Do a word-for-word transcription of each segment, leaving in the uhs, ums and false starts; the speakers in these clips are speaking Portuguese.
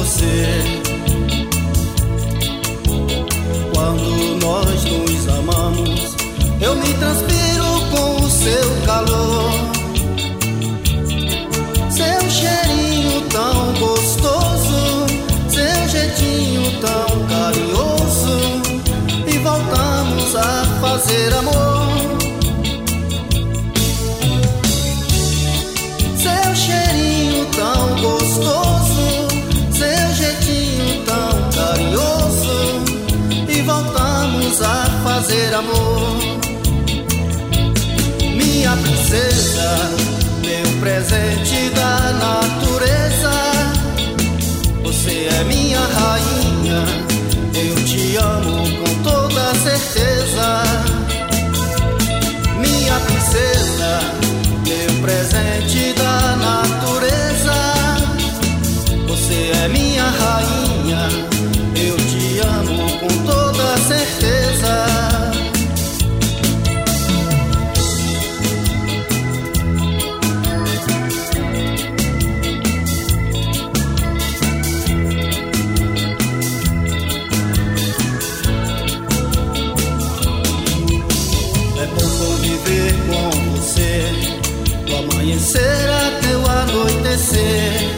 você. Quando nós nos amamos, eu me transpiro com o seu calor, seu cheirinho tão gostoso, seu jeitinho tão carinhoso, e voltamos a fazer amor. Seu cheirinho tão gostoso, seu jeitinho tão carinhoso, e voltamos a fazer amor. Minha princesa, meu presente da natureza, você é minha rainha, eu te amo com toda certeza. Minha princesa, meu presente da natureza, você é minha rainha, eu te amo com toda certeza. Do amanhecer até o anoitecer,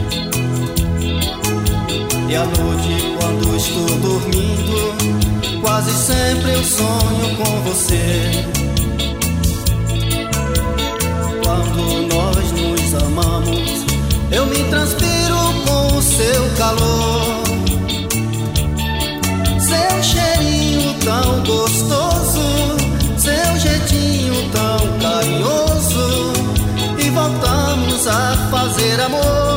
e à noite quando estou dormindo, quase sempre eu sonho com você. Quando nós nos amamos, eu me transpiro com o seu calor, seu cheirinho tão gostoso, seu jeitinho tão carinhoso, e voltamos a fazer amor.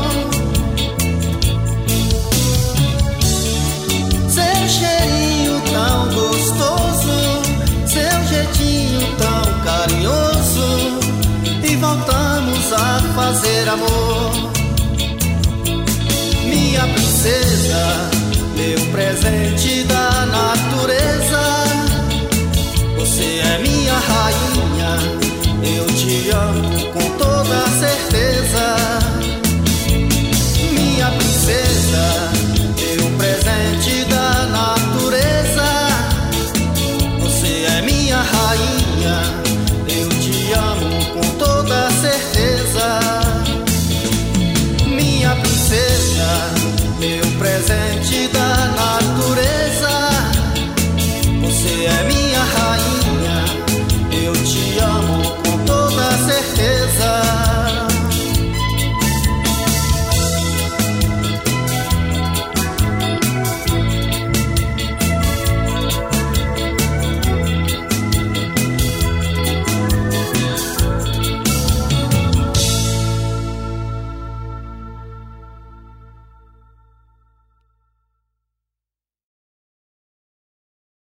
Seu cheirinho tão gostoso, seu jeitinho tão carinhoso, e voltamos a fazer amor. Minha princesa, meu presente